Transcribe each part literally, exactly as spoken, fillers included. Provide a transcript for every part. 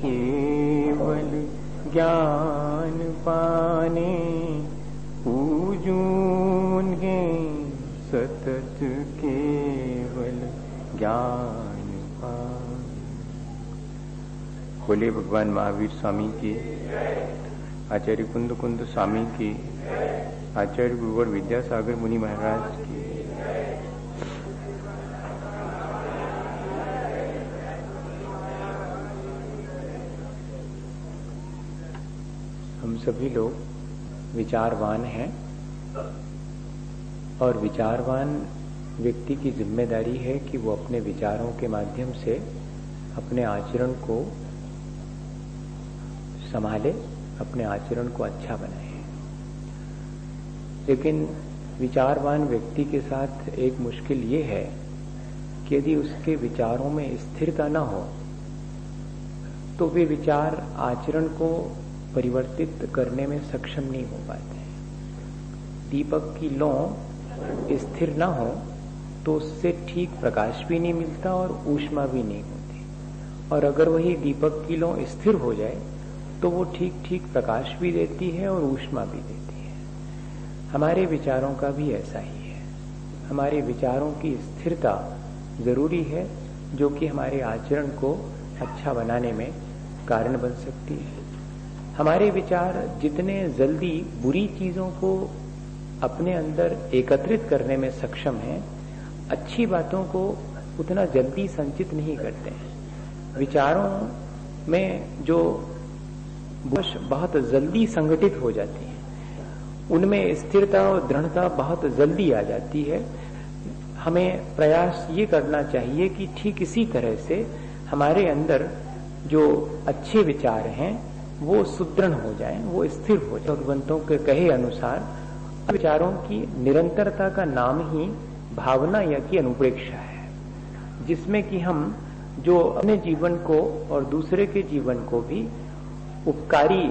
केवल ज्ञान पाने पूजूंगे सतत केवल ज्ञान पाने। बोले भगवान महावीर स्वामी की, आचार्य कुंद कुंद स्वामी की, आचार्य गुरुवर विद्यासागर मुनि महाराज की। हम सभी लोग विचारवान हैं और विचारवान व्यक्ति की जिम्मेदारी है कि वो अपने विचारों के माध्यम से अपने आचरण को संभाले, अपने आचरण को अच्छा बनाए। लेकिन विचारवान व्यक्ति के साथ एक मुश्किल ये है कि यदि उसके विचारों में स्थिरता न हो तो वे विचार आचरण को परिवर्तित करने में सक्षम नहीं हो पाते। दीपक की लौ स्थिर न हो तो उससे ठीक प्रकाश भी नहीं मिलता और ऊष्मा भी नहीं होती, और अगर वही दीपक की लौ स्थिर हो जाए तो वो ठीक ठीक प्रकाश भी देती है और ऊष्मा भी देती है। हमारे विचारों का भी ऐसा ही है। हमारे विचारों की स्थिरता जरूरी है, जो कि हमारे आचरण को अच्छा बनाने में कारण बन सकती है। हमारे विचार जितने जल्दी बुरी चीजों को अपने अंदर एकत्रित करने में सक्षम हैं, अच्छी बातों को उतना जल्दी संचित नहीं करते हैं। विचारों में जो बहुत जल्दी संगठित हो जाती है, उनमें स्थिरता और दृढ़ता बहुत जल्दी आ जाती है। हमें प्रयास ये करना चाहिए कि ठीक इसी तरह से हमारे अंदर जो अच्छे विचार हैं वो सुदृढ़ हो जाएं, वो स्थिर हो जाए। भगवंतों के कहे अनुसार विचारों की निरंतरता का नाम ही भावना या की अनुप्रेक्षा है, जिसमें कि हम जो अपने जीवन को और दूसरे के जीवन को भी उपकारी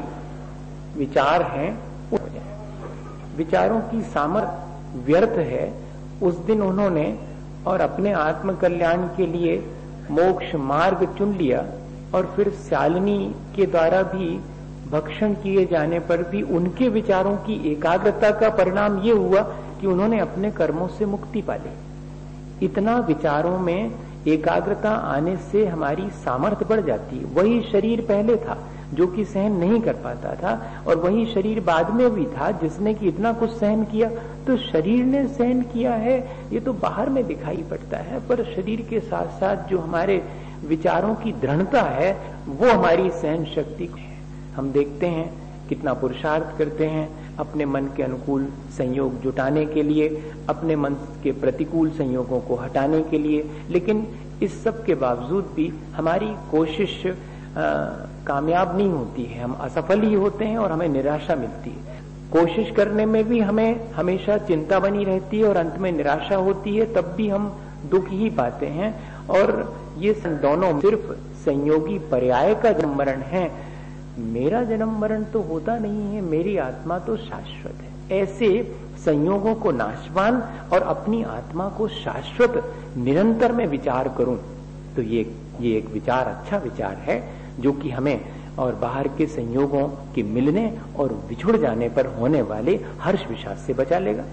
विचार हैं हो जाए। विचारों की सामर्थ्य व्यर्थ है उस दिन उन्होंने और अपने आत्म कल्याण के लिए मोक्ष मार्ग चुन लिया, और फिर शालिनी के द्वारा भी भक्षण किए जाने पर भी उनके विचारों की एकाग्रता का परिणाम ये हुआ कि उन्होंने अपने कर्मों से मुक्ति पा ली। इतना विचारों में एकाग्रता आने से हमारी सामर्थ्य बढ़ जाती है। वही शरीर पहले था जो कि सहन नहीं कर पाता था, और वही शरीर बाद में भी था जिसने कि इतना कुछ सहन किया। तो शरीर ने सहन किया है ये तो बाहर में दिखाई पड़ता है, पर शरीर के साथ साथ जो हमारे विचारों की दृढ़ता है वो हमारी सहन शक्ति है। हम देखते हैं कितना पुरुषार्थ करते हैं अपने मन के अनुकूल संयोग जुटाने के लिए, अपने मन के प्रतिकूल संयोगों को हटाने के लिए, लेकिन इस सब के बावजूद भी हमारी कोशिश आ, कामयाब नहीं होती है। हम असफल ही होते हैं और हमें निराशा मिलती है। कोशिश करने में भी हमें हमेशा चिंता बनी रहती है और अंत में निराशा होती है, तब भी हम दुख ही पाते हैं। और ये दोनों सिर्फ संयोगी पर्याय का जन्म मरण है। मेरा जन्म मरण तो होता नहीं है, मेरी आत्मा तो शाश्वत है। ऐसे संयोगों को नाशवान और अपनी आत्मा को शाश्वत निरंतर में विचार करूं, तो ये ये एक विचार अच्छा विचार है, जो कि हमें और बाहर के संयोगों के मिलने और बिछुड़ जाने पर होने वाले हर्ष विषाद से बचा लेगा।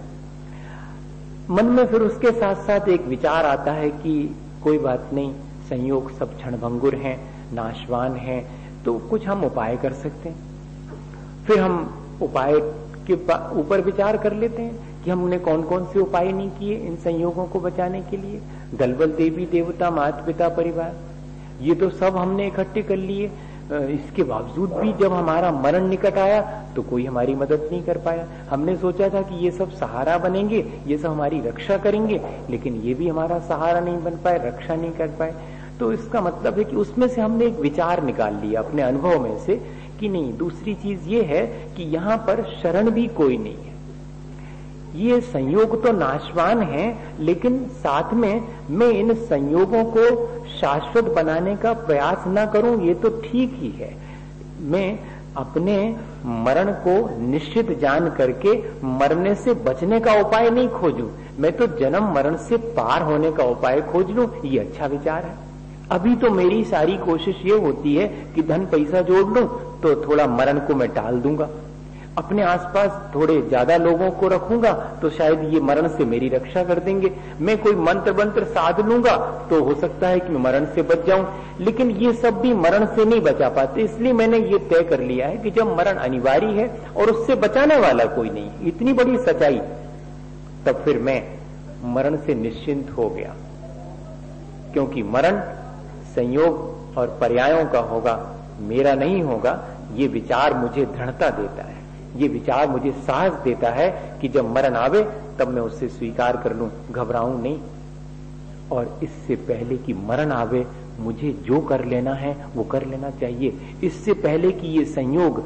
मन में फिर उसके साथ साथ एक विचार आता है कि कोई बात नहीं, संयोग सब क्षणभंगुर हैं, नाशवान हैं, तो कुछ हम उपाय कर सकते हैं। फिर हम उपाय के ऊपर विचार कर लेते हैं कि हमने कौन कौन से उपाय नहीं किए इन संयोगों को बचाने के लिए। दलबल देवी देवता माता पिता परिवार ये तो सब हमने इकट्ठे कर लिए, इसके बावजूद भी जब हमारा मरण निकट आया तो कोई हमारी मदद नहीं कर पाया। हमने सोचा था कि ये सब सहारा बनेंगे, ये सब हमारी रक्षा करेंगे, लेकिन ये भी हमारा सहारा नहीं बन पाए, रक्षा नहीं कर पाए। तो इसका मतलब है कि उसमें से हमने एक विचार निकाल लिया अपने अनुभव में से कि नहीं, दूसरी चीज ये है कि यहाँ पर शरण भी कोई नहीं है। ये संयोग तो नाशवान है, लेकिन साथ में मैं इन संयोगों को शाश्वत बनाने का प्रयास ना करूं ये तो ठीक ही है। मैं अपने मरण को निश्चित जान करके मरने से बचने का उपाय नहीं खोजूं, मैं तो जन्म मरण से पार होने का उपाय खोज लूं, ये अच्छा विचार है। अभी तो मेरी सारी कोशिश ये होती है कि धन पैसा जोड़ लूं तो थोड़ा मरण को मैं टाल दूंगा, अपने आसपास थोड़े ज्यादा लोगों को रखूंगा तो शायद ये मरण से मेरी रक्षा कर देंगे, मैं कोई मंत्र मंत्र साध लूंगा तो हो सकता है कि मैं मरण से बच जाऊं। लेकिन ये सब भी मरण से नहीं बचा पाते, इसलिए मैंने ये तय कर लिया है कि जब मरण अनिवार्य है और उससे बचाने वाला कोई नहीं, इतनी बड़ी सच्चाई, तब फिर मैं मरण से निश्चिंत हो गया, क्योंकि मरण संयोग और पर्यायों का होगा, मेरा नहीं होगा। ये विचार मुझे दृढ़ता देता है, ये विचार मुझे साहस देता है कि जब मरण आवे तब मैं उससे स्वीकार कर लूं, घबराऊं नहीं। और इससे पहले कि मरण आवे मुझे जो कर लेना है वो कर लेना चाहिए। इससे पहले कि ये संयोग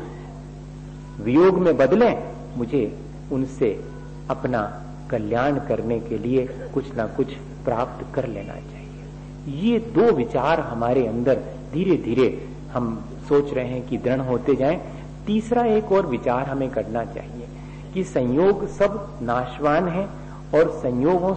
वियोग में बदले, मुझे उनसे अपना कल्याण करने के लिए कुछ ना कुछ प्राप्त कर लेना चाहिए। ये दो विचार हमारे अंदर धीरे धीरे हम सोच रहे हैं कि दृढ़ होते जाएं। तीसरा एक और विचार हमें करना चाहिए कि संयोग सब नाशवान है और संयोगों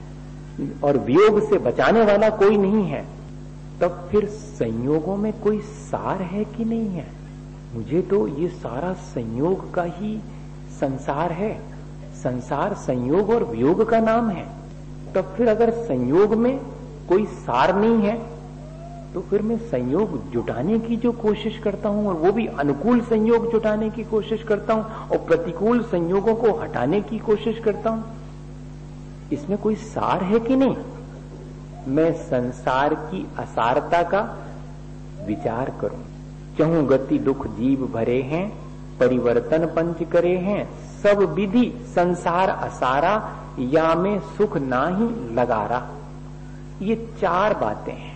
और वियोग से बचाने वाला कोई नहीं है। तब फिर संयोगों में कोई सार है कि नहीं है? मुझे तो ये सारा संयोग का ही संसार है, संसार संयोग और वियोग का नाम है। तब फिर अगर संयोग में कोई सार नहीं है तो फिर मैं संयोग जुटाने की जो कोशिश करता हूं, और वो भी अनुकूल संयोग जुटाने की कोशिश करता हूं और प्रतिकूल संयोगों को हटाने की कोशिश करता हूं, इसमें कोई सार है कि नहीं? मैं संसार की असारता का विचार करूं। चहु गति दुख जीव भरे हैं, परिवर्तन पंच करे हैं, सब विधि संसार असारा, या में सुख नाही लगारा। ये चार बातें हैं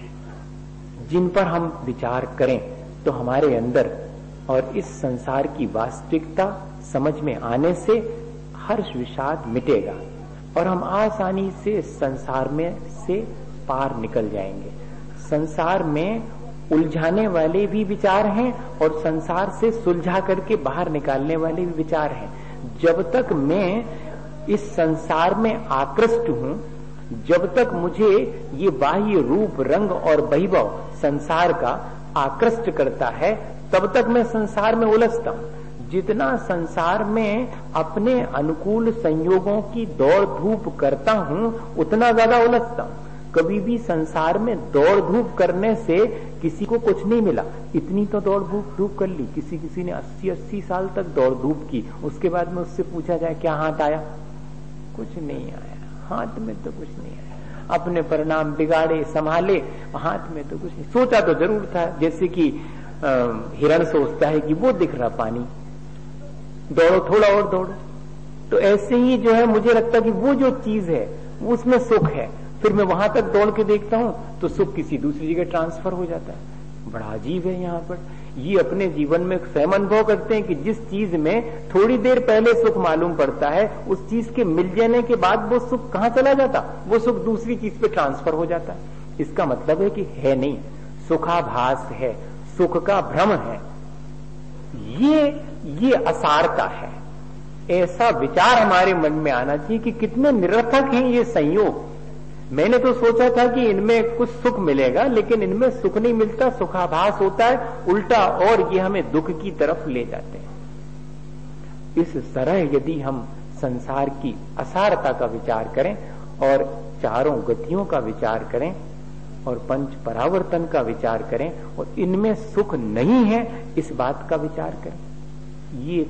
जिन पर हम विचार करें तो हमारे अंदर और इस संसार की वास्तविकता समझ में आने से हर्ष विषाद मिटेगा और हम आसानी से संसार में से पार निकल जाएंगे। संसार में उलझाने वाले भी विचार हैं और संसार से सुलझा करके बाहर निकालने वाले भी विचार हैं। जब तक मैं इस संसार में आकृष्ट हूं, जब तक मुझे ये बाह्य रूप रंग और वैभव संसार का आकृष्ट करता है, तब तक मैं संसार में उलझता हूं। जितना संसार में अपने अनुकूल संयोगों की दौड़ धूप करता हूं, उतना ज्यादा उलझता हूं। कभी भी संसार में दौड़ धूप करने से किसी को कुछ नहीं मिला। इतनी तो दौड़ धूप धूप कर ली, किसी किसी ने अस्सी अस्सी साल तक दौड़ धूप की, उसके बाद में उससे पूछा जाए क्या हाथ आया? कुछ नहीं आया, हाथ में तो कुछ नहीं आया। अपने परिणाम बिगाड़े संभाले, हाथ में तो कुछ नहीं। सोचा तो जरूर था, जैसे कि हिरण सोचता है कि वो दिख रहा पानी, दौड़ो थोड़ा और दौड़ो। तो ऐसे ही जो है मुझे लगता है कि वो जो चीज है उसमें सुख है, फिर मैं वहां तक दौड़ के देखता हूं तो सुख किसी दूसरी जगह ट्रांसफर हो जाता है। बड़ा अजीब है। यहाँ पर ये अपने जीवन में स्वयं अनुभव करते हैं कि जिस चीज में थोड़ी देर पहले सुख मालूम पड़ता है, उस चीज के मिल जाने के बाद वो सुख कहाँ चला जाता? वो सुख दूसरी चीज पे ट्रांसफर हो जाता है। इसका मतलब है कि है नहीं, सुखाभास है, सुख का भ्रम है। ये ये असारता है। ऐसा विचार हमारे मन में आना चाहिए कि कितने निरर्थक हैं ये संयोग। मैंने तो सोचा था कि इनमें कुछ सुख मिलेगा, लेकिन इनमें सुख नहीं मिलता, सुखाभास होता है उल्टा, और ये हमें दुख की तरफ ले जाते हैं। इस तरह यदि हम संसार की असारता का विचार करें और चारों गतियों का विचार करें और पंच परावर्तन का विचार करें और इनमें सुख नहीं है इस बात का विचार करें, ये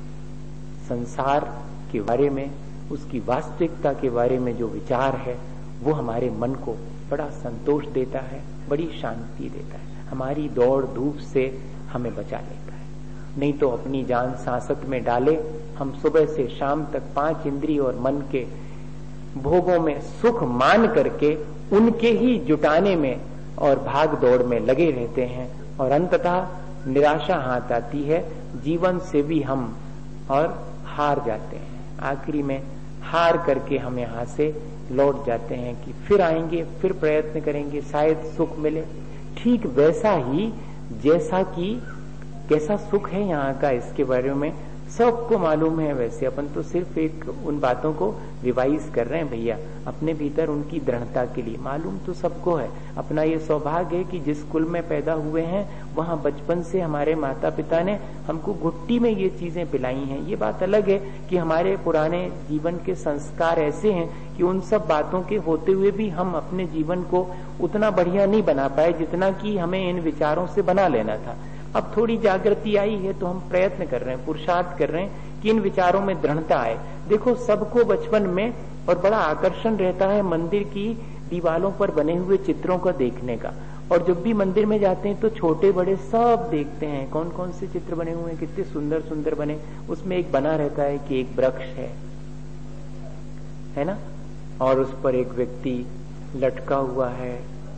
संसार के बारे में, उसकी वास्तविकता के बारे में जो विचार है वो हमारे मन को बड़ा संतोष देता है, बड़ी शांति देता है, हमारी दौड़ धूप से हमें बचा लेता है। नहीं तो अपनी जान सांसत में डाले हम सुबह से शाम तक पांच इंद्रिय और मन के भोगों में सुख मान करके उनके ही जुटाने में और भाग दौड़ में लगे रहते हैं और अंततः निराशा हाथ आती है, जीवन से भी हम और हार जाते हैं। आखिरी में हार करके हम यहाँ से लौट जाते हैं कि फिर आएंगे, फिर प्रयत्न करेंगे, शायद सुख मिले। ठीक वैसा ही जैसा कि कैसा सुख है यहाँ का, इसके बारे में सबको मालूम है। वैसे अपन तो सिर्फ एक उन बातों को रिवाइज कर रहे हैं भैया, अपने भीतर उनकी दृढ़ता के लिए। मालूम तो सबको है। अपना ये सौभाग्य है कि जिस कुल में पैदा हुए हैं वहां बचपन से हमारे माता पिता ने हमको घुट्टी में ये चीजें पिलाई हैं। ये बात अलग है कि हमारे पुराने जीवन के संस्कार ऐसे हैं कि उन सब बातों के होते हुए भी हम अपने जीवन को उतना बढ़िया नहीं बना पाए जितना कि हमें इन विचारों से बना लेना था। अब थोड़ी जागृति आई है तो हम प्रयत्न कर रहे हैं, पुरुषार्थ कर रहे हैं कि इन विचारों में दृढ़ता आए। देखो, सबको बचपन में और बड़ा आकर्षण रहता है मंदिर की दीवालों पर बने हुए चित्रों को देखने का। और जब भी मंदिर में जाते हैं तो छोटे बड़े सब देखते हैं कौन कौन से चित्र बने हुए हैं, कितने सुंदर सुंदर बने। उसमें एक बना रहता है कि एक वृक्ष है, है ना, और उस पर एक व्यक्ति लटका हुआ है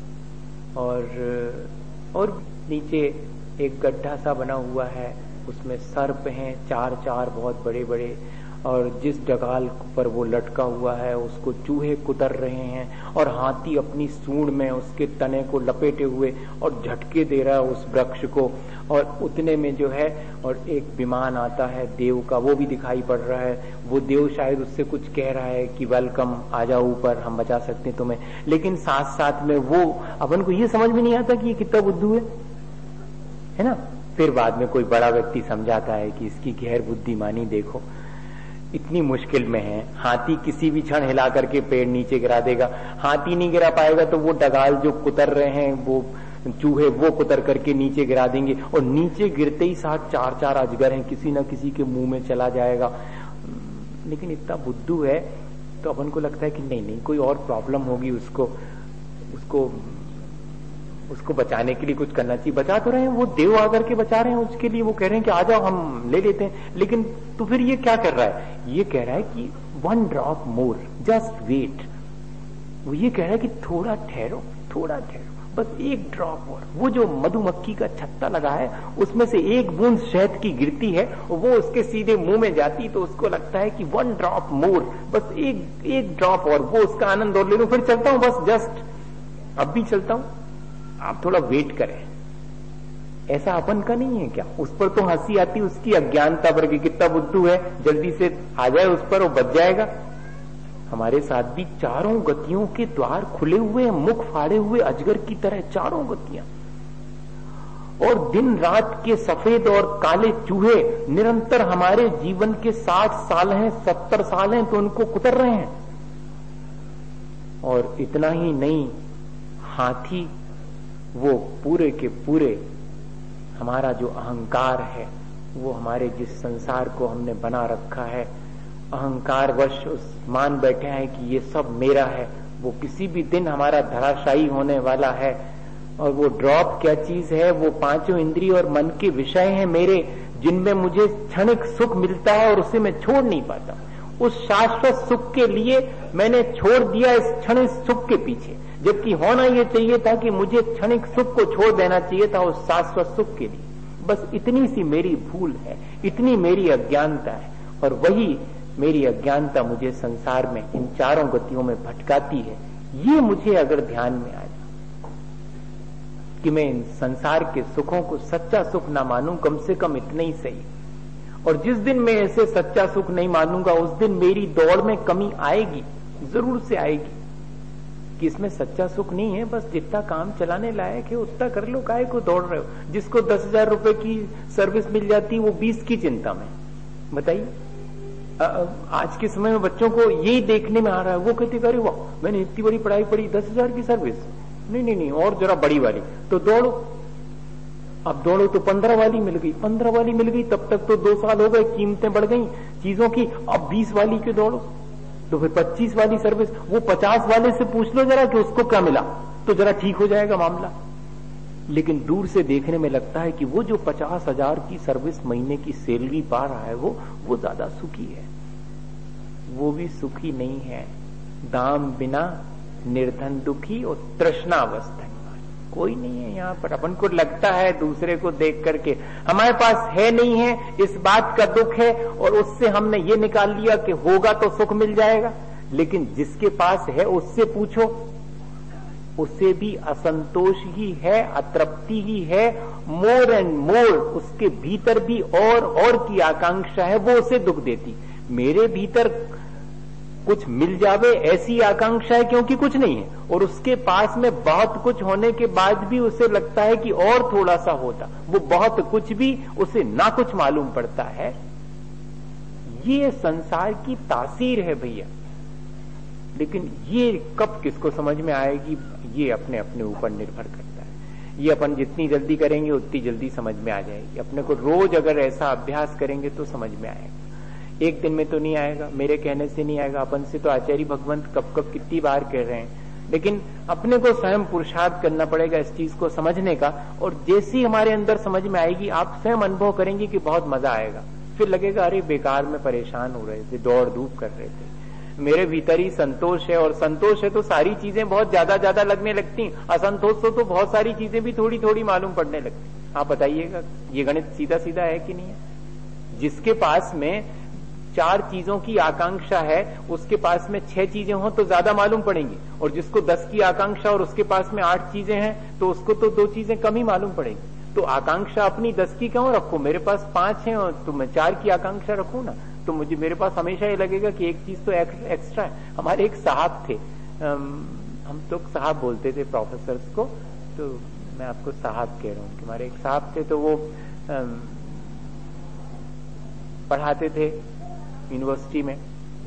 और और नीचे एक गड्ढा सा बना हुआ है, उसमें सर्प हैं चार चार बहुत बड़े बड़े, और जिस डगाल पर वो लटका हुआ है उसको चूहे कुतर रहे हैं, और हाथी अपनी सूंड में उसके तने को लपेटे हुए और झटके दे रहा है उस वृक्ष को। और उतने में जो है और एक विमान आता है देव का, वो भी दिखाई पड़ रहा है। वो देव शायद उससे कुछ कह रहा है कि वेलकम, आ जाओ ऊपर, हम बचा सकते हैं तुम्हें। लेकिन साथ साथ में वो अपन को ये समझ में नहीं आता कि ये कितना बुद्धू है, है ना। फिर बाद में कोई बड़ा व्यक्ति समझाता है कि इसकी गैर बुद्धिमानी देखो, इतनी मुश्किल में है, हाथी किसी भी क्षण हिला करके पेड़ नीचे गिरा देगा। हाथी नहीं गिरा पाएगा तो वो डगाल जो कुतर रहे हैं, वो चूहे, वो कुतर करके नीचे गिरा देंगे, और नीचे गिरते ही साथ चार चार अजगर हैं, किसी न किसी के मुंह में चला जाएगा। लेकिन इतना बुद्धू है तो अपन को लगता है कि नहीं नहीं कोई और प्रॉब्लम होगी, उसको उसको उसको बचाने के लिए कुछ करना चाहिए। बचा तो रहे हैं, वो देव आकर के बचा रहे हैं, उसके लिए वो कह रहे हैं कि आ जाओ हम ले लेते हैं। लेकिन तो फिर ये क्या कर रहा है, ये कह रहा है कि one drop more, just wait. वो ये कह रहा है कि थोड़ा ठहरो, थोड़ा ठहरो, बस एक ड्रॉप और। वो जो मधुमक्खी का छत्ता लगा है उसमें से एक बूंद शहद की गिरती है, वो उसके सीधे मुंह में जाती तो उसको लगता है कि वन ड्रॉप मोर, बस एक एक ड्रॉप और, वो उसका आनंद और ले लूं, फिर चलता हूं, बस जस्ट अब भी चलता हूं, आप थोड़ा वेट करें। ऐसा अपन का नहीं है क्या? उस पर तो हंसी आती, उसकी अज्ञानता पर कि कितना बुद्धू है, जल्दी से आ जाए उस पर, वो बच जाएगा। हमारे साथ भी चारों गतियों के द्वार खुले हुए हैं, मुख फाड़े हुए अजगर की तरह चारों गतियां, और दिन रात के सफेद और काले चूहे निरंतर हमारे जीवन के साठ साल हैं, सत्तर साल हैं तो उनको कुतर रहे हैं। और इतना ही नहीं, हाथी वो पूरे के पूरे हमारा जो अहंकार है, वो हमारे जिस संसार को हमने बना रखा है, अहंकार वश उस मान बैठे हैं कि ये सब मेरा है, वो किसी भी दिन हमारा धराशायी होने वाला है। और वो ड्रॉप क्या चीज है, वो पांचों इंद्रिय और मन के विषय हैं मेरे, जिनमें मुझे क्षणिक सुख मिलता है और उसे मैं छोड़ नहीं पाता। उस शाश्वत सुख के लिए मैंने छोड़ दिया इस क्षणिक सुख के पीछे, जबकि होना यह चाहिए था कि मुझे क्षणिक सुख को छोड़ देना चाहिए था उस शाश्वत सुख के लिए। बस इतनी सी मेरी भूल है, इतनी मेरी अज्ञानता है, और वही मेरी अज्ञानता मुझे संसार में इन चारों गतियों में भटकाती है। ये मुझे अगर ध्यान में आ जाए कि मैं इन संसार के सुखों को सच्चा सुख ना मानूं, कम से कम इतना ही सही। और जिस दिन मैं ऐसे सच्चा सुख नहीं मानूंगा उस दिन मेरी दौड़ में कमी आएगी, जरूर से आएगी, कि इसमें सच्चा सुख नहीं है, बस जितना काम चलाने लायक है उतना कर लो, काहे को दौड़ रहे हो। जिसको दस हजार रुपए की सर्विस मिल जाती है वो बीस की चिंता में। बताइए, आज के समय में बच्चों को यही देखने में आ रहा है, वो कहते अरे वाह मैंने इतनी बड़ी पढ़ाई पढ़ी, दस हजार की सर्विस, नहीं नहीं नहीं और जरा बड़ी वाली, तो दौड़ो। अब दौड़ो तो पंद्रह वाली मिल गई, पंद्रह वाली मिल गई, तब तक तो दो साल हो गए, कीमतें बढ़ गई चीजों की, अब बीस वाली के दौड़ो, तो फिर पच्चीस वाली सर्विस। वो पचास वाले से पूछ लो जरा कि उसको क्या मिला, तो जरा ठीक हो जाएगा मामला। लेकिन दूर से देखने में लगता है कि वो जो पचास हजार की सर्विस महीने की सैलरी पा रहा है वो वो ज्यादा सुखी है। वो भी सुखी नहीं है। दाम बिना निर्धन दुखी और तृष्णावस्था कोई नहीं है यहाँ पर। अपन को लगता है दूसरे को देख करके, हमारे पास है नहीं है, इस बात का दुख है, और उससे हमने ये निकाल लिया कि होगा तो सुख मिल जाएगा। लेकिन जिसके पास है उससे पूछो, उसे भी असंतोष ही है, अतृप्ति ही है, मोर एंड मोर उसके भीतर भी और और की आकांक्षा है, वो उसे दुख देती। मेरे भीतर कुछ मिल जावे ऐसी आकांक्षा है क्योंकि कुछ नहीं है, और उसके पास में बहुत कुछ होने के बाद भी उसे लगता है कि और थोड़ा सा होता। वो बहुत कुछ भी उसे ना कुछ मालूम पड़ता है। ये संसार की तासीर है भैया। लेकिन ये कब किसको समझ में आएगी, ये अपने अपने ऊपर निर्भर करता है। ये अपन जितनी जल्दी करेंगे उतनी जल्दी समझ में आ जाएगी। अपने को रोज अगर ऐसा अभ्यास करेंगे तो समझ में आएगा। एक दिन में तो नहीं आएगा, मेरे कहने से नहीं आएगा, अपन से तो आचार्य भगवंत कब कब कितनी बार कह रहे हैं। लेकिन अपने को स्वयं पुरुषार्थ करना पड़ेगा इस चीज को समझने का। और जैसी हमारे अंदर समझ में आएगी, आप स्वयं अनुभव करेंगे कि बहुत मजा आएगा। फिर लगेगा अरे बेकार में परेशान हो रहे थे, दौड़ धूप कर रहे थे, मेरे भीतर ही संतोष है। और संतोष है तो सारी चीजें बहुत ज्यादा ज्यादा लगने लगती, असंतोष हो तो बहुत सारी चीजें भी थोड़ी थोड़ी मालूम पड़ने लगती। आप बताइएगा ये गणित सीधा सीधा है कि नहीं है। जिसके पास में चार चीजों की आकांक्षा है उसके पास में छह चीजें हो तो ज्यादा मालूम पड़ेंगी, और जिसको दस की आकांक्षा और उसके पास में आठ चीजें हैं तो उसको तो दो चीजें कम ही मालूम पड़ेगी। तो आकांक्षा अपनी दस की क्यों रखो, मेरे पास पांच है और तो मैं चार की आकांक्षा रखूं ना, तो मुझे मेरे पास हमेशा ये लगेगा कि एक चीज तो एक्स्ट्रा है। हमारे एक साहब थे, हम तो साहब बोलते थे प्रोफेसर को, तो मैं आपको साहब कह रहा हूँ कि हमारे एक साहब थे, तो वो पढ़ाते थे यूनिवर्सिटी में।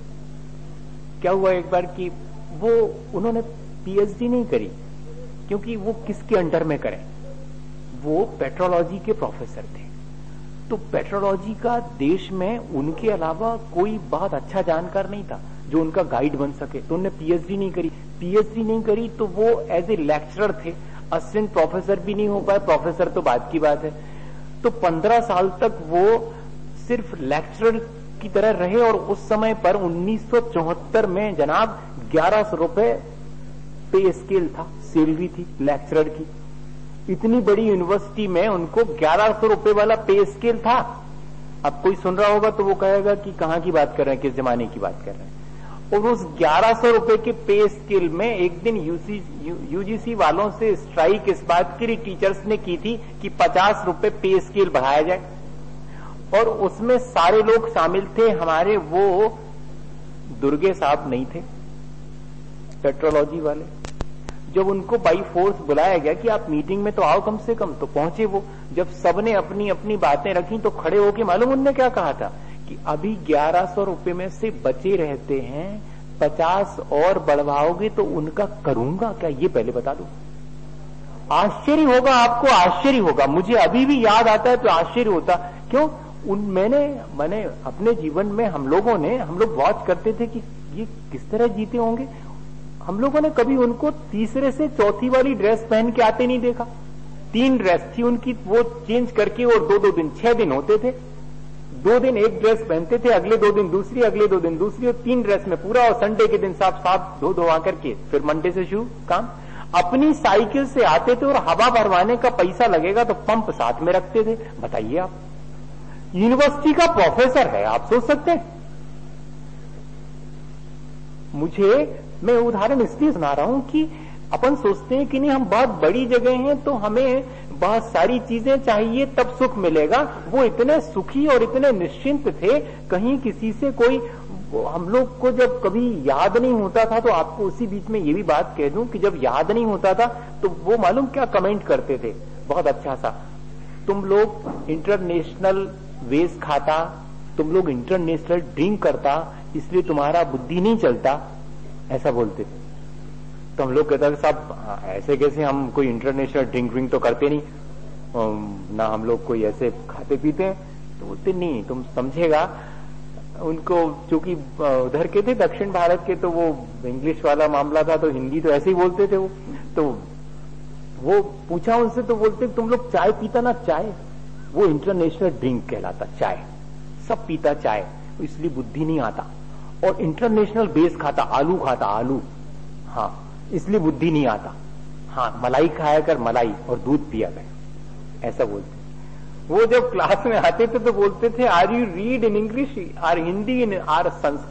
क्या हुआ एक बार कि वो उन्होंने पीएचडी नहीं करी, क्योंकि वो किसके अंडर में करें, वो पेट्रोलॉजी के प्रोफेसर थे। तो पेट्रोलॉजी का देश में उनके अलावा कोई बहुत अच्छा जानकार नहीं था जो उनका गाइड बन सके, तो उन्होंने पीएचडी नहीं करी। पीएचडी नहीं करी तो वो एज ए लेक्चरर थे, असिस्टेंट प्रोफेसर भी नहीं हो पाए, प्रोफेसर तो बात की बात है। तो पंद्रह साल तक वो सिर्फ लेक्चरर की तरह रहे, और उस समय पर उन्नीस सौ चौहत्तर में जनाब ग्यारह सौ रुपए पे स्केल था, सैलरी थी लेक्चरर की। इतनी बड़ी यूनिवर्सिटी में उनको ग्यारह सौ रुपए वाला पे स्केल था। अब कोई सुन रहा होगा तो वो कहेगा कि कहां की बात कर रहे हैं, किस जमाने की बात कर रहे हैं। और उस ग्यारह सौ रुपए के पे स्केल में एक दिन यूसी यूजीसी वालों से स्ट्राइक इस बात के लिए टीचर्स ने की थी कि पचास रुपए पे स्केल बढ़ाया जाए, और उसमें सारे लोग शामिल थे। हमारे वो दुर्गे साहब नहीं थे, पेट्रोलॉजी वाले। जब उनको बाई फोर्स बुलाया गया कि आप मीटिंग में तो आओ कम से कम, तो पहुंचे वो। जब सबने अपनी अपनी बातें रखी तो खड़े होके मालूम उनने क्या कहा था कि अभी ग्यारह सौ रुपए में से बचे रहते हैं, पचास और बढ़वाओगे तो उनका करूंगा क्या, ये पहले बता दो। आश्चर्य होगा आपको, आश्चर्य होगा। मुझे अभी भी याद आता है तो आश्चर्य होता। क्यों? उन मैंने मैंने अपने जीवन में हम लोगों ने हम लोग वॉच करते थे कि ये किस तरह जीते होंगे। हम लोगों ने कभी उनको तीसरे से चौथी वाली ड्रेस पहन के आते नहीं देखा। तीन ड्रेस थी उनकी, वो चेंज करके, और दो दो दिन छह दिन होते थे। दो दिन एक ड्रेस पहनते थे, अगले दो दिन दूसरी, अगले दो दिन दूसरी, और तीन ड्रेस में पूरा। और संडे के दिन साफ साफ धो धोवा करके फिर मंडे से शुरू काम। अपनी साइकिल से आते थे, और हवा भरवाने का पैसा लगेगा तो पंप साथ में रखते थे। बताइए आप, यूनिवर्सिटी का प्रोफेसर है, आप सोच सकते हैं। मुझे मैं उदाहरण इसलिए सुना रहा हूं कि अपन सोचते हैं कि नहीं हम बहुत बड़ी जगह हैं तो हमें बहुत सारी चीजें चाहिए तब सुख मिलेगा। वो इतने सुखी और इतने निश्चिंत थे, कहीं किसी से कोई, हम लोग को जब कभी याद नहीं होता था, तो आपको उसी बीच में ये भी बात कह दूं कि जब याद नहीं होता था तो वो मालूम क्या कमेंट करते थे, बहुत अच्छा सा, तुम लोग इंटरनेशनल वेज खाता, तुम लोग इंटरनेशनल ड्रिंक करता, इसलिए तुम्हारा बुद्धि नहीं चलता, ऐसा बोलते थे। तो हम लोग कहते थे साहब ऐसे कैसे, हम कोई इंटरनेशनल ड्रिंक ड्रिंक तो करते नहीं, ना हम लोग कोई ऐसे खाते पीते हैं। तो बोलते नहीं, तुम समझेगा। उनको चूंकि उधर के थे दक्षिण भारत के, तो वो इंग्लिश वाला मामला था, तो हिंदी तो ऐसे ही बोलते थे वो। तो वो पूछा उनसे तो बोलते तुम लोग चाय पीता ना, चाय वो इंटरनेशनल ड्रिंक कहलाता, चाय सब पीता चाय, इसलिए बुद्धि नहीं आता। और इंटरनेशनल बेस खाता, आलू खाता, आलू, हाँ इसलिए बुद्धि नहीं आता। हाँ मलाई खाया कर, मलाई, और दूध पिया कर, ऐसा बोलते। वो जब क्लास में आते थे तो बोलते थे are you read in English, or Hindi, in or Sanskrit,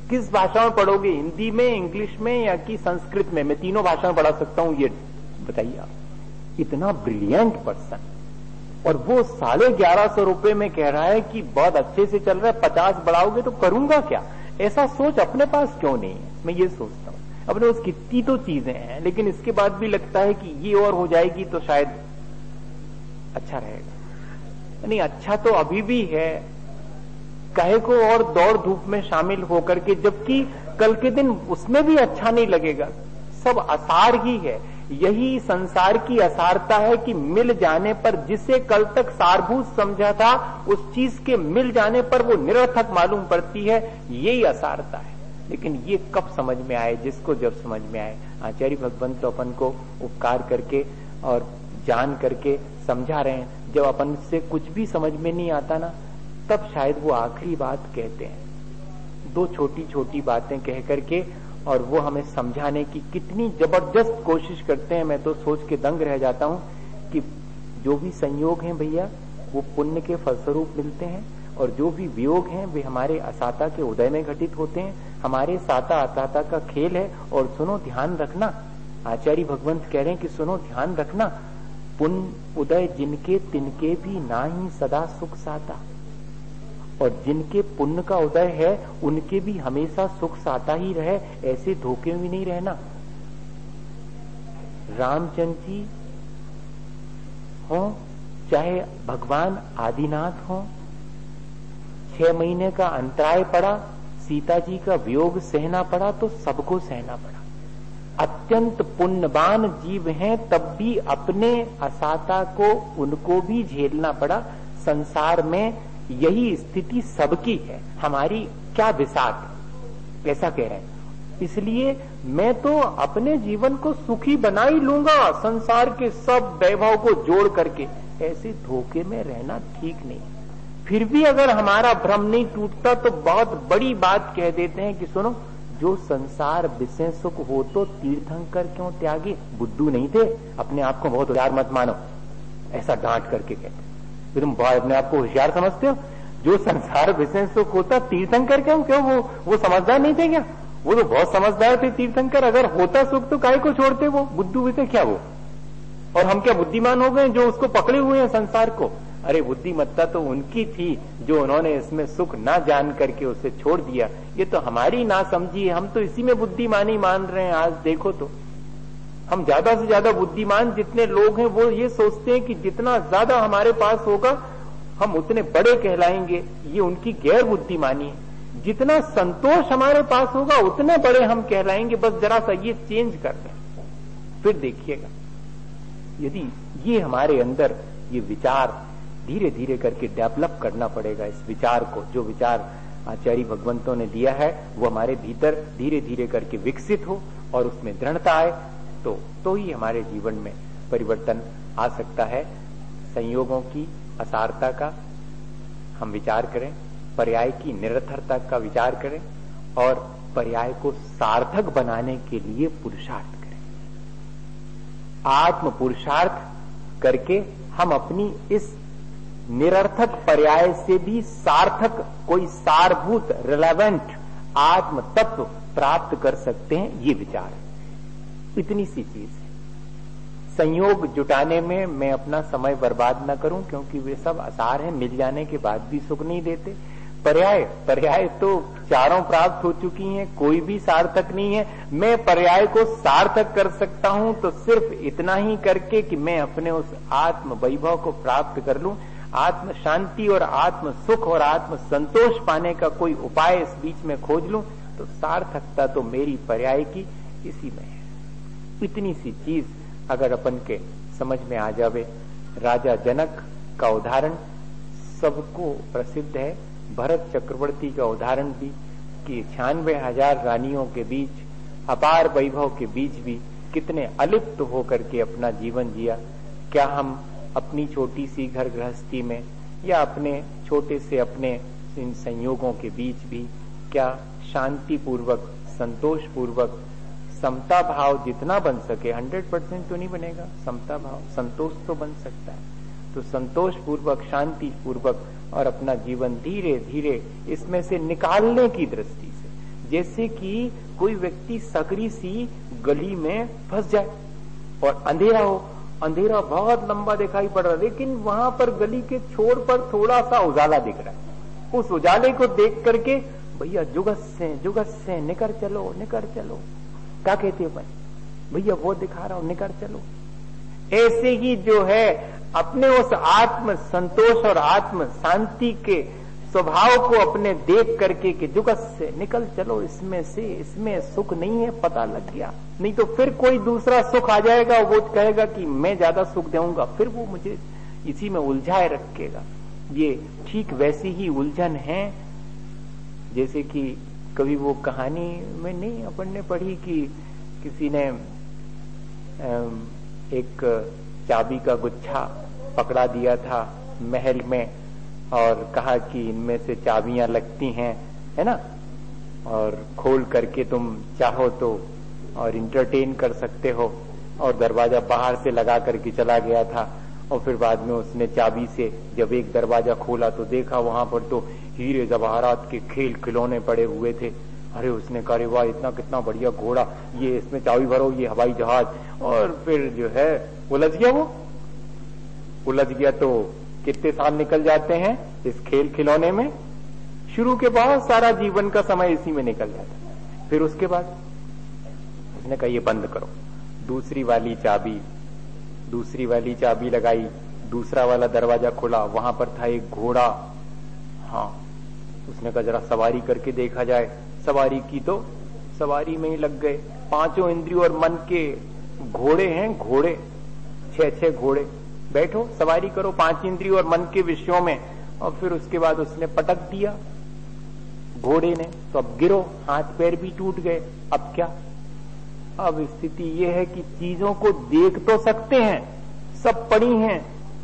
किस भाषा में पढ़ोगे, हिंदी में, इंग्लिश में या कि संस्कृत में? मैं तीनों भाषा में पढ़ा सकता हूं, ये बताइए आप। इतना ब्रिलियंट पर्सन, और वो साढ़े ग्यारह सौ रुपए में कह रहा है कि बहुत अच्छे से चल रहा है, पचास बढ़ाओगे तो करूंगा क्या? ऐसा सोच अपने पास क्यों नहीं है? मैं ये सोचता हूं। अपने पास कितनी तो चीजें हैं, लेकिन इसके बाद भी लगता है कि ये और हो जाएगी तो शायद अच्छा रहेगा। नहीं, अच्छा तो अभी भी है, कहे को और दौड़ धूप में शामिल होकर के, जबकि कल के दिन उसमें भी अच्छा नहीं लगेगा। सब असार ही है। यही संसार की असारता है कि मिल जाने पर जिसे कल तक सारभूत समझा था, उस चीज के मिल जाने पर वो निरर्थक मालूम पड़ती है। यही असारता है। लेकिन ये कब समझ में आए? जिसको जब समझ में आए। आचार्य भगवंत तो अपन को उपकार करके और जान करके समझा रहे हैं। जब अपन से कुछ भी समझ में नहीं आता ना, तब शायद वो आखिरी बात कहते हैं। दो छोटी छोटी बातें कह करके और वो हमें समझाने की कितनी जबरदस्त कोशिश करते हैं। मैं तो सोच के दंग रह जाता हूं कि जो भी संयोग हैं भैया, वो पुण्य के फलस्वरूप मिलते हैं, और जो भी वियोग हैं वे हमारे असाता के उदय में घटित होते हैं। हमारे साता असाता का खेल है। और सुनो, ध्यान रखना, आचार्य भगवंत कह रहे हैं कि सुनो, ध्यान रखना, पुण्य उदय जिनके तिनके भी ना ही सदा सुख साता, और जिनके पुण्य का उदय है उनके भी हमेशा सुख साता ही रहे, ऐसे धोखे में नहीं रहना। रामचंद्र जी हो, चाहे भगवान आदिनाथ हो, छह महीने का अंतराय पड़ा, सीता जी का वियोग सहना पड़ा, तो सबको सहना पड़ा। अत्यंत पुण्यवान जीव हैं, तब भी अपने असाता को उनको भी झेलना पड़ा। संसार में यही स्थिति सबकी है, हमारी क्या बिसात, ऐसा कह रहे हैं। इसलिए मैं तो अपने जीवन को सुखी बना ही लूंगा, संसार के सब वैभव को जोड़ करके। ऐसे धोखे में रहना ठीक नहीं। फिर भी अगर हमारा भ्रम नहीं टूटता तो बहुत बड़ी बात कह देते हैं कि सुनो, जो संसार विषय सुख हो तो तीर्थंकर क्यों त्यागे? बुद्धू नहीं थे? अपने आप को बहुत होशियार मत मानो, ऐसा डांट करके कहते। तुम अपने आप को होशियार समझते हो? जो संसार विषय सुख होता, तीर्थंकर क्यों? क्यों वो वो समझदार नहीं थे क्या? वो तो बहुत समझदार थे तीर्थंकर। अगर होता सुख तो काहे को छोड़ते? वो बुद्धू थे क्या वो? और हम क्या बुद्धिमान हो गए जो उसको पकड़े हुए हैं संसार को? अरे बुद्धिमत्ता तो उनकी थी जो उन्होंने इसमें सुख ना जान करके उसे छोड़ दिया। ये तो हमारी ना समझी है, हम तो इसी में बुद्धिमानी मान रहे हैं। आज देखो तो हम ज्यादा से ज्यादा बुद्धिमान जितने लोग हैं वो ये सोचते हैं कि जितना ज्यादा हमारे पास होगा हम उतने बड़े कहलाएंगे। ये उनकी गैर बुद्धिमानी है। जितना संतोष हमारे पास होगा उतने बड़े हम कहलाएंगे। बस जरा सा ये चेंज कर दें, फिर देखिएगा। यदि ये हमारे अंदर ये विचार धीरे धीरे करके डेवलप करना पड़ेगा, इस विचार को, जो विचार आचार्य भगवंतों ने दिया है वो हमारे भीतर धीरे धीरे करके विकसित हो और उसमें दृढ़ता आए, तो तो ही हमारे जीवन में परिवर्तन आ सकता है। संयोगों की असारता का हम विचार करें, पर्याय की निरर्थरता का विचार करें और पर्याय को सार्थक बनाने के लिए पुरुषार्थ करें। आत्म पुरुषार्थ करके हम अपनी इस निरर्थक पर्याय से भी सार्थक, कोई सारभूत रिलेवेंट आत्म तत्व प्राप्त कर सकते हैं। ये विचार है, इतनी सी चीज है। संयोग जुटाने में मैं अपना समय बर्बाद न करूं, क्योंकि वे सब आसार हैं, मिल जाने के बाद भी सुख नहीं देते। पर्याय पर्याय तो चारों प्राप्त हो चुकी हैं, कोई भी सार्थक नहीं है। मैं पर्याय को सार्थक कर सकता हूं तो सिर्फ इतना ही करके कि मैं अपने उस आत्म वैभव को प्राप्त कर लूं। आत्म शांति और आत्म सुख और आत्म संतोष पाने का कोई उपाय इस बीच में खोज लूं तो सार्थकता तो मेरी पर्याय की इसी में है। इतनी सी चीज अगर अपन के समझ में आ जावे। राजा जनक का उदाहरण सबको प्रसिद्ध है, भरत चक्रवर्ती का उदाहरण भी, कि छियानवे हजार रानियों के बीच, अपार वैभव के बीच भी कितने अलिप्त होकर के अपना जीवन जिया। क्या हम अपनी छोटी सी घर गृहस्थी में या अपने छोटे से अपने इन संयोगों के बीच भी क्या शांति पूर्वक, संतोष पूर्वक, समता भाव जितना बन सके, हंड्रेड परसेंट तो नहीं बनेगा, समता भाव, संतोष तो बन सकता है। तो संतोष पूर्वक, शांति पूर्वक और अपना जीवन धीरे धीरे इसमें से निकालने की दृष्टि से, जैसे कि कोई व्यक्ति सकरी सी गली में फंस जाए और अंधेरा हो, अंधेरा बहुत लंबा दिखाई पड़ रहा है, लेकिन वहां पर गली के छोर पर थोड़ा सा उजाला दिख रहा है। उस उजाले को देख करके भैया जुगस से जुगस से निकर चलो निकर चलो, क्या कहते हो भैया वो दिखा रहा हूं निकर चलो। ऐसे ही जो है अपने उस आत्म संतोष और आत्म शांति के स्वभाव को अपने देख करके कि जुगस से निकल चलो, इसमें से इसमें सुख नहीं है, पता लग गया। नहीं तो फिर कोई दूसरा सुख आ जाएगा, वो कहेगा कि मैं ज्यादा सुख दूंगा, फिर वो मुझे इसी में उलझाए रखेगा। ये ठीक वैसी ही उलझन है जैसे कि कभी वो कहानी में नहीं अपन ने पढ़ी कि किसी ने एक चाबी का गुच्छा पकड़ा दिया था महल में और कहा कि इनमें से चाबियां लगती हैं, है ना, और खोल करके तुम चाहो तो और इंटरटेन कर सकते हो, और दरवाजा बाहर से लगा करके चला गया था। और फिर बाद में उसने चाबी से जब एक दरवाजा खोला तो देखा वहां पर तो हीरे जवाहरात के खेल खिलौने पड़े हुए थे। अरे उसने कहा वाह इतना कितना बढ़िया घोड़ा, ये इसमें चाबी भरो, ये हवाई जहाज, और फिर जो है उलझ गया। वो उलझ गया तो कितने साल निकल जाते हैं इस खेल खिलौने में, शुरू के बहुत सारा जीवन का समय इसी में निकल जाता है। फिर उसके बाद उसने कहा ये बंद करो, दूसरी वाली चाबी दूसरी वाली चाबी लगाई, दूसरा वाला दरवाजा खुला, वहां पर था एक घोड़ा। हाँ, उसने कहा जरा सवारी करके देखा जाए। सवारी की तो सवारी में ही लग गए। पांचों इंद्रियों और मन के घोड़े हैं, घोड़े छह छह घोड़े, बैठो सवारी करो पांच इंद्रियों और मन के विषयों में। और फिर उसके बाद उसने पटक दिया घोड़े ने, तो अब गिरो, हाथ पैर भी टूट गए। अब क्या? अब स्थिति यह है कि चीजों को देख तो सकते हैं, सब पड़ी हैं,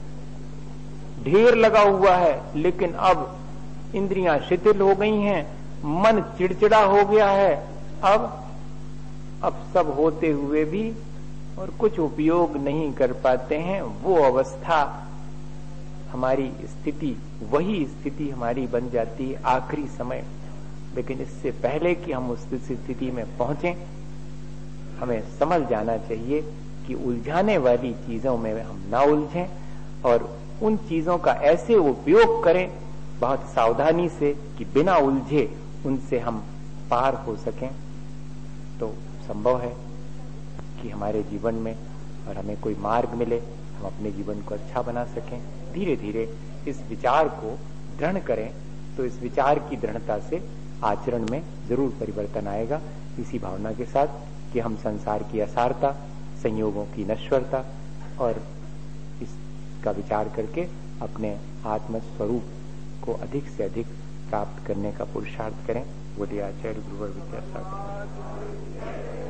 ढेर लगा हुआ है, लेकिन अब इंद्रियां शिथिल हो गई हैं, मन चिड़चिड़ा हो गया है। अब अब सब होते हुए भी और कुछ उपयोग नहीं कर पाते हैं। वो अवस्था हमारी स्थिति, वही स्थिति हमारी बन जाती है आखिरी समय। लेकिन इससे पहले कि हम उस स्थिति में पहुंचे, हमें समझ जाना चाहिए कि उलझाने वाली चीजों में हम ना उलझें और उन चीजों का ऐसे उपयोग करें बहुत सावधानी से कि बिना उलझे उनसे हम पार हो सकें। तो संभव है कि हमारे जीवन में और हमें कोई मार्ग मिले, हम अपने जीवन को अच्छा बना सकें। धीरे धीरे इस विचार को दृढ़ करें तो इस विचार की दृढ़ता से आचरण में जरूर परिवर्तन आएगा। इसी भावना के साथ कि हम संसार की असारता, संयोगों की नश्वरता और इसका विचार करके अपने आत्म स्वरूप को अधिक से अधिक प्राप्त करने का पुरुषार्थ करें। बोलिए आचार्य गुरुवर विद्यासागर।